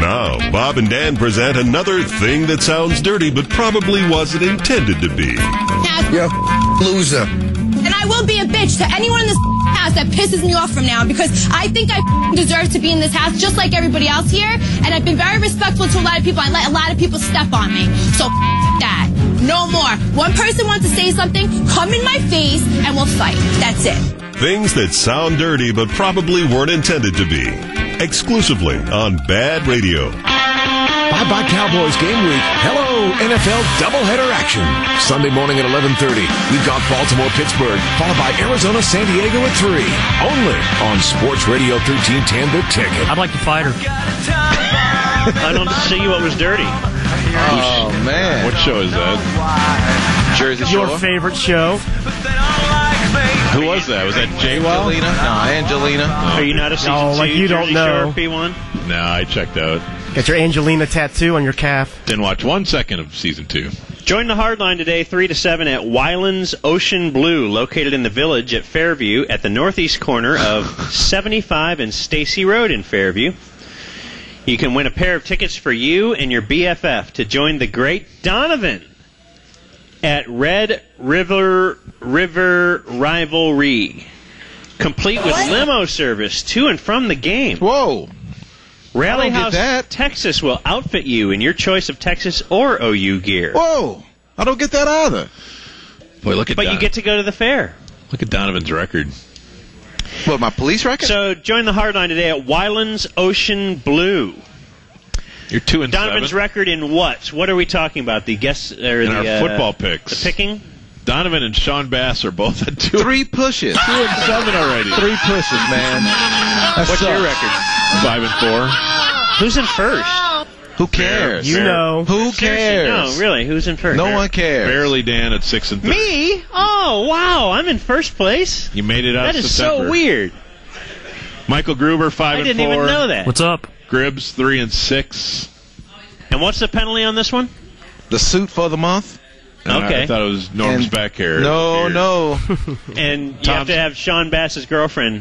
Now, Bob and Dan present another thing that sounds dirty but probably wasn't intended to be. You're a loser. And I will be a bitch to anyone in this house that pisses me off from now, because I think I deserve to be in this house just like everybody else here, and I've been very respectful to a lot of people. I let a lot of people step on me. So that. No more. One person wants to say something, come in my face, and we'll fight. That's it. Things that sound dirty but probably weren't intended to be. Exclusively on Bad Radio. Bye-bye Cowboys game week. Hello, NFL doubleheader action. Sunday morning at 11:30. We've got Baltimore-Pittsburgh, followed by Arizona-San Diego at 3. Only on Sports Radio 1310 The Ticket. I'd like to fight her. I don't see what was dirty. Oh, man. What show is that? Jersey Shore. Your favorite show. Who was that? Was that J-Well? Angelina. Are you not a season 2 like you Jersey don't know. Shore P1? No, I checked out. Got your Angelina tattoo on your calf. Didn't watch 1 second of season 2. Join the Hardline today, 3 to 7 at Wyland's Ocean Blue, located in the Village at Fairview at the northeast corner of 75 and Stacy Road in Fairview. You can win a pair of tickets for you and your BFF to join the great Donovan at Red River Rivalry, complete with limo service to and from the game. Whoa. Rally I don't get House, that. Texas will outfit you in your choice of Texas or OU gear. Whoa. I don't get that either. Boy, look at But you get to go to the fair. Look at Donovan's record. What, my police record? So join the Hardline today at Wyland's Ocean Blue. You're 2-7. Donovan's record in what? What are we talking about? The guess or in the our football picks. The picking? Donovan and Sean Bass are both at 2. 3 pushes. 2-7 already. 3 pushes, man. What's your record? 5-4. Who's in first? Who cares? You know. Who Seriously, cares? no, really, who's in first? No one cares. Barely Dan at 6-3. Me? Oh, wow, I'm in first place. You made it out That of is September. so weird. Michael Gruber 5-4. I didn't even know that. What's up? Gribbs 3-6. And what's the penalty on this one? The suit for the month? Okay. I thought it was Norm's And- back hair. No. And you have to have Sean Bass's girlfriend.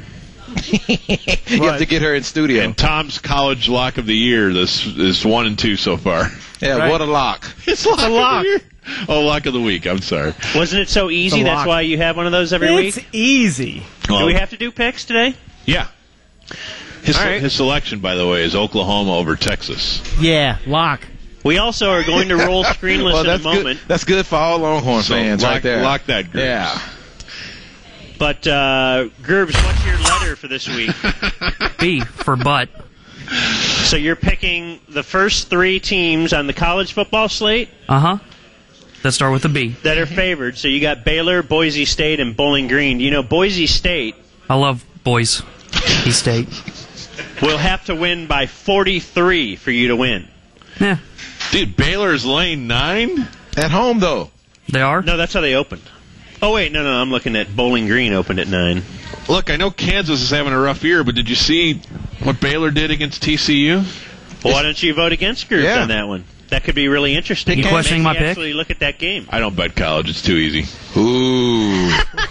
You have to get her in studio. And Tom's college lock of the year. This is 1 and 2 so far. Yeah, Right. what a lock. It's lock a lock. of the year. Oh, lock of the week. I'm sorry. Wasn't it so easy? It's a That's lock. why you have one of those every It's week? easy. Do we have to do picks today? Yeah. His, All right. his selection, by the way, is Oklahoma over Texas. Yeah, lock. We also are going to roll screenless Well, in a that's moment. good. That's good for all Longhorn So fans lock, right there. lock that, Gribbs. Yeah. But, Gerbs, what's your letter for this week? B for butt. So you're picking the first 3 teams on the college football slate Uh-huh. Let's start with a B. that are favored. So you got Baylor, Boise State, and Bowling Green. You know, Boise State I love boys. State. will have to win by 43 for you to win. Yeah, Dude, Baylor's lane 9? At home, though. they are. No, that's how they opened. Oh, wait, no, I'm looking at Bowling Green opened at 9. Look, I know Kansas is having a rough year, but did you see what Baylor did against TCU? Well, why don't you vote against Gerbs Yeah. on that one? That could be really interesting. You It questioning makes my me pick? actually look at that game. I don't bet college. It's too easy. Ooh.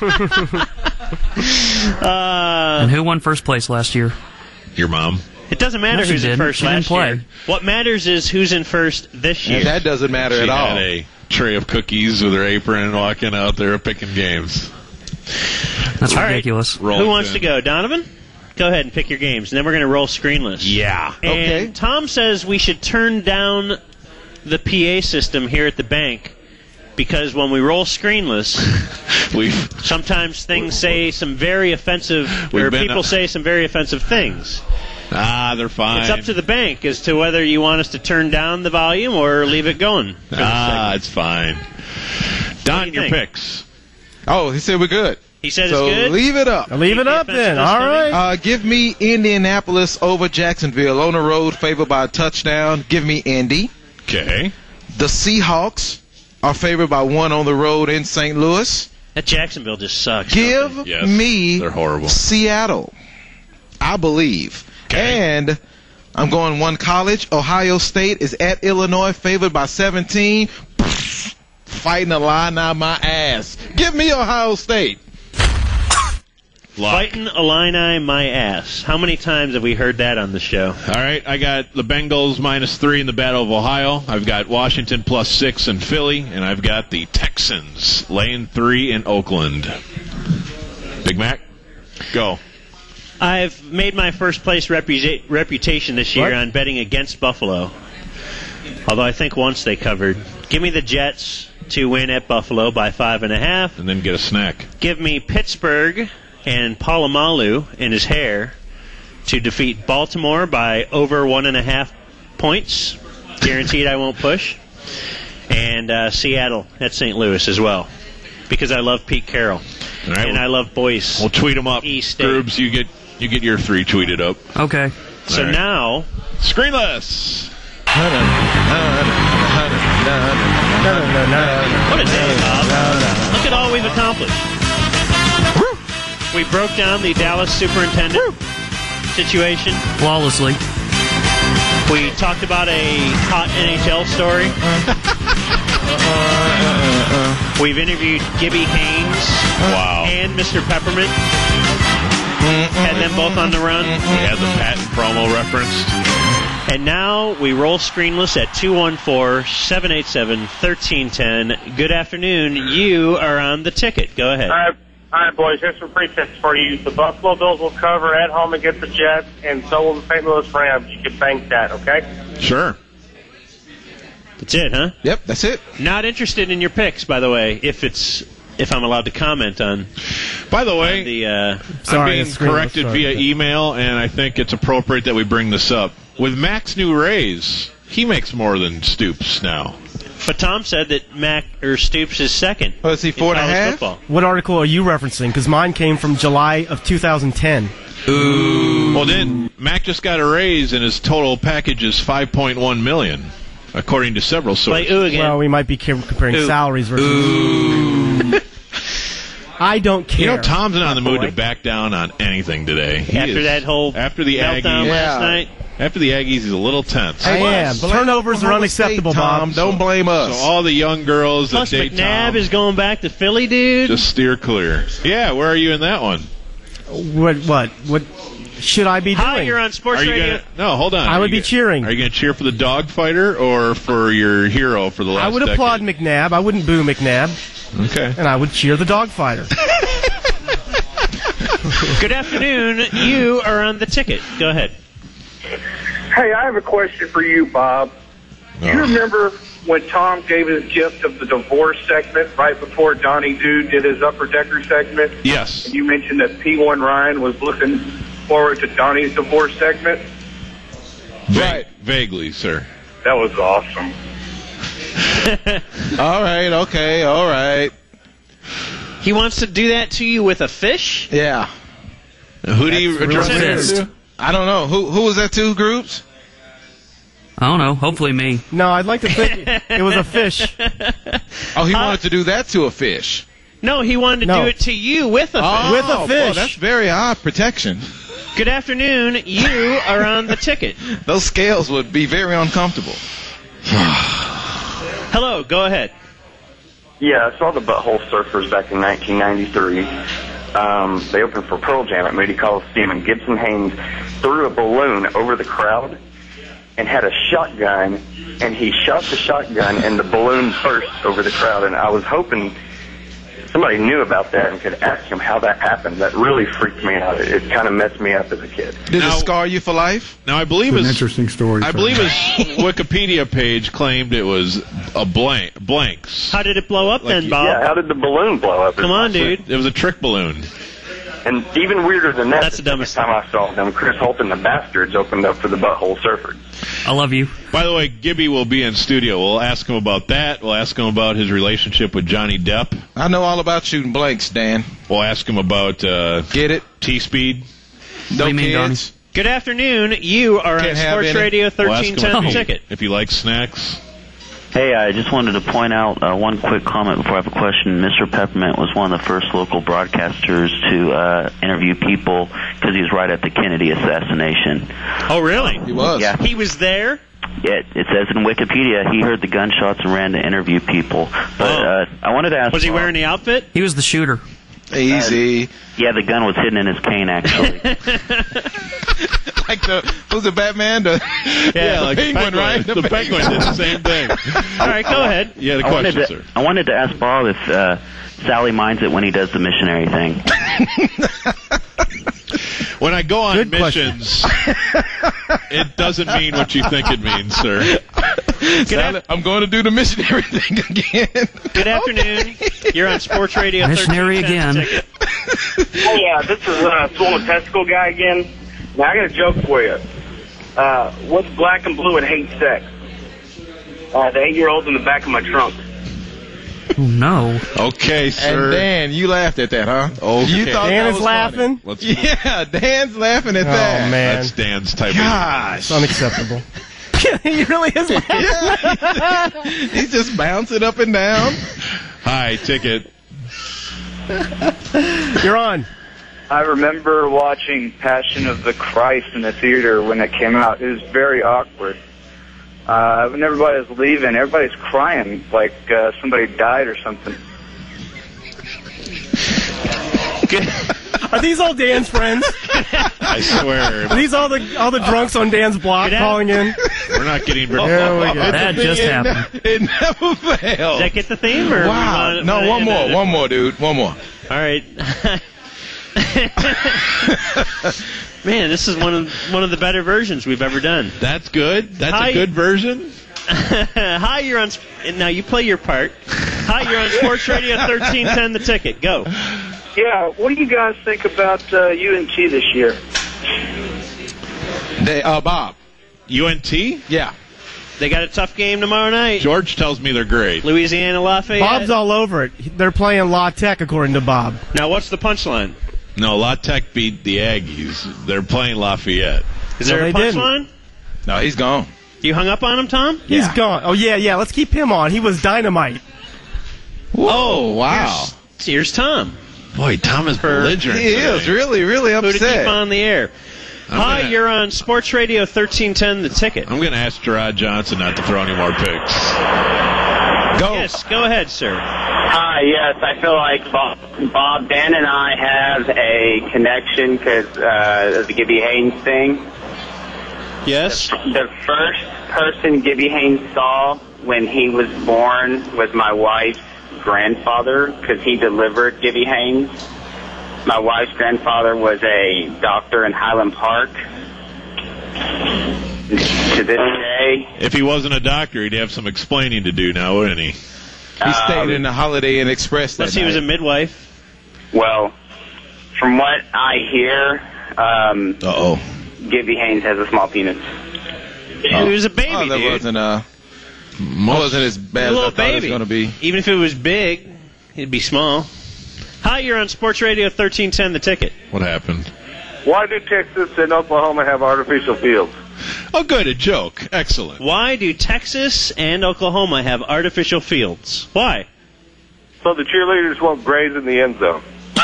And who won first place last year? Your mom. It doesn't matter No, she who's in didn't. first She didn't last play. year. What matters is who's in first this year. And that doesn't matter She at all. had a tray of cookies with her apron walking out there picking games. That's All right. ridiculous. Who wants to go? Donovan? Go ahead and pick your games, and then we're going to roll screenless. Yeah. And Okay. Tom says we should turn down the PA system here at the bank because when we roll screenless, We've sometimes things say some very offensive, We've or been- people say some very offensive things. they're fine. It's up to the bank as to whether you want us to turn down the volume or leave it going. for this segment. It's fine. What Don, do you your think? picks. Oh, he said we're good. He said So it's good. leave it up. Leave it up then. All right. Give me Indianapolis over Jacksonville. On the road, favored by a touchdown. Give me Indy. Okay. The Seahawks are favored by 1 on the road in St. Louis. That Jacksonville just sucks. Give Yes, me they're horrible. Seattle. I believe. Okay. And I'm going one college. Ohio State is at Illinois, favored by 17. Fighting a line out my ass. Give me Ohio State. Fighting Illini, my ass. How many times have we heard that on the show? All right, I got the Bengals -3 in the Battle of Ohio. I've got Washington +6 in Philly, and I've got the Texans laying 3 in Oakland. Big Mac, go. I've made my first place reputation this year on betting against Buffalo. Although I think once they covered. Give me the Jets to win at Buffalo by 5.5. And then get a snack. Give me Pittsburgh and Palomalu in his hair to defeat Baltimore by over 1.5 points. Guaranteed I won't push. And Seattle at St. Louis as well. Because I love Pete Carroll. Right, and I love Boyce. We'll tweet them up. East State. Grooves, you get your 3 tweeted up. Okay. So now... Screenless! What a day, Bob. Look at all we've accomplished. We broke down the Dallas superintendent situation. Flawlessly. We talked about a hot NHL story. We've interviewed Gibby Haynes. Wow. And Mr. Peppermint. Had them both on the run. We had the patent promo referenced. And now we roll screenless at 214-787-1310. Good afternoon. You are on the ticket. Go ahead. All right, boys. Here's some free tips for you. The Buffalo Bills will cover at home against the Jets, and so will the St. Louis Rams. You can bank that, okay? Sure. That's it, huh? Yep, that's it. Not interested in your picks, by the way, if I'm allowed to comment on. By the way, I'm being corrected via email, and I think it's appropriate that we bring this up. With Mac's new raise, he makes more than Stoops now. But Tom said that Stoops is second. Oh, is he 4.5? Football. What article are you referencing? Because mine came from July of 2010. Ooh. Well, then Mac just got a raise, and his total package is $5.1 million, according to several sources. Well, we might be comparing salaries versus. I don't care. You know, Tom's not in the mood to back down on anything today. After the Aggies last night. After the Aggies, he's a little tense. I am. Turnovers are unacceptable, Tom. Bob. Don't blame us. So all the young girls that Plus date McNabb Tom, is going back to Philly, dude. just steer clear. Yeah, where are you in that one? What should I be doing? Hi, you're on Sports Radio. No, hold on. I would be cheering. Are you going to cheer for the dog fighter or for your hero for the last I would applaud McNabb. I wouldn't boo McNabb. Okay. And I would cheer the dog fighter. Good afternoon. You are on the ticket. Go ahead. Hey, I have a question for you, Bob. Do you remember when Tom gave his gift of the divorce segment right before Donnie Doo did his Upper Decker segment? Yes. And you mentioned that P1 Ryan was looking forward to Donnie's divorce segment? Right. Vaguely, sir. That was awesome. All right, okay, all right. He wants to do that to you with a fish? Yeah. Who do you address Resist. that to? I don't know. Who was that to, Groups? I don't know. Hopefully me. No, I'd like to think it was a fish. Oh, he wanted to do that to a fish. No, he wanted to do it to you with a fish. Oh, With a fish. Boy, that's very odd protection. Good afternoon. You are on the ticket. Those scales would be very uncomfortable. Hello, go ahead. Yeah, I saw the Butthole Surfers back in 1993. They opened for Pearl Jam at Moody Coliseum, and Gibson Haynes threw a balloon over the crowd and had a shotgun, and he shot the shotgun, and the balloon burst over the crowd. And I was hoping somebody knew about that and could ask him how that happened. That really freaked me out. It kind of messed me up as a kid. Did it scar you for life? Now, I believe It's an interesting story. I believe his Wikipedia page claimed it was a blanks. How did it blow up then, Bob? Yeah, how did the balloon blow up? Come on, dude. It was a trick balloon. And even weirder than that, That's the dumbest time I saw them, Chris Holt and the Bastards opened up for the Butthole Surfers. I love you. By the way, Gibby will be in studio. We'll ask him about that. We'll ask him about his relationship with Johnny Depp. I know all about shooting blanks, Dan. We'll ask him about Get it? T-Speed. No kids. Good afternoon. You are on Sports Radio We'll ask him 1310 ticket. if he likes snacks. Hey, I just wanted to point out one quick comment before I have a question. Mr. Peppermint was one of the first local broadcasters to interview people because he was right at the Kennedy assassination. Oh, really? He was. Yeah. He was there? Yeah, it says in Wikipedia he heard the gunshots and ran to interview people. But I wanted to ask... Was he wearing the outfit? He was the shooter. Easy. Yeah, the gun was hidden in his cane, actually. Like who's the Batman? Like the Penguin, right? The Penguin did the same thing. All right, go ahead. You had a question, sir. I wanted to ask Bob if Sally minds it when he does the missionary thing. When I go on missions, it doesn't mean what you think it means, sir. I'm going to do the missionary thing again. Good afternoon. You're on Sports Radio. Missionary 1310 again. Ticket. Oh, yeah, this is Swollen Testicle Guy again. Now, I got a joke for you. What's black and blue and hate sex? The 8-year-old in the back of my trunk. Oh, no. Okay, sir. And Dan, you laughed at that, huh? Okay. You thought Dan that is was laughing? Yeah, Dan's laughing at that. Oh, man. That's Dan's type Gosh. It's unacceptable. He really is laughing. He's just bouncing up and down. Hi, Ticket. You're on. I remember watching Passion of the Christ in the theater when it came out. It was very awkward. When everybody was leaving, everybody's crying like somebody died or something. Are these all Dan's friends? I swear. Are these all the drunks on Dan's block calling in? We're not getting... There we go. That just happened. It never fails. Did that get the theme? Or Wow. No, one more, dude. One more. All right. Man, this is one of the better versions we've ever done. That's good? That's Hi. a good version? Hi, you're on... Now, you play your part. Hi, you're on Sports Radio 1310 The Ticket. Go. Yeah, what do you guys think about UNT this year? Bob. UNT? Yeah. They got a tough game tomorrow night. George tells me they're great. Louisiana Lafayette. Bob's all over it. They're playing La Tech, according to Bob. Now, what's the punchline? No, La Tech beat the Aggies. They're playing Lafayette. Is there a punchline? No, he's gone. You hung up on him, Tom? He's gone. Oh, yeah. Let's keep him on. He was dynamite. Whoa, wow. Here's Tom. Boy, Tom is belligerent. He is really, really Who to upset. keep on the air. Hi, you're on Sports Radio 1310 The Ticket. I'm going to ask Gerard Johnson not to throw any more picks. Go. Yes, go ahead, sir. Hi, yes, I feel like Bob, Dan, and I have a connection because of the Gibby Haynes thing. Yes? The first person Gibby Haynes saw when he was born was my wife's grandfather because he delivered Gibby Haynes. My wife's grandfather was a doctor in Highland Park. To this day. If he wasn't a doctor, he'd have some explaining to do now, wouldn't he? He stayed in the Holiday Inn Express that Unless he was a midwife. Well, from what I hear, Gibby Haynes has a small penis. He was a baby, that dude. wasn't as bad A as I little thought it was baby. going to be. Even if it was big, it'd be small. Hi, you're on Sports Radio 1310 The Ticket. What happened? Why do Texas and Oklahoma have artificial fields? Oh, good. A joke. Excellent. Why do Texas and Oklahoma have artificial fields? Why? So the cheerleaders won't graze in the end zone.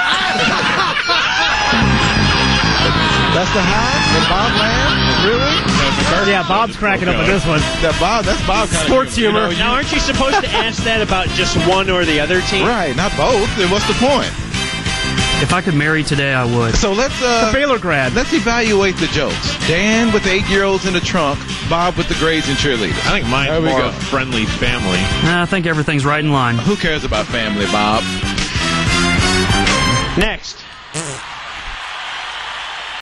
That's the high? And Bob laughed? Really? Yeah, Bob's cracking up at this one. That's Bob kind of Sports humor. Now, aren't you supposed to ask that about just one or the other team? Right, not both. Then what's the point? If I could marry today, I would. So let's The Baylor grad. let's evaluate the jokes. Dan with the 8-year-olds in the trunk, Bob with the grades and cheerleaders. I think mine's There we more go. a friendly family. I think everything's right in line. Who cares about family, Bob? Next.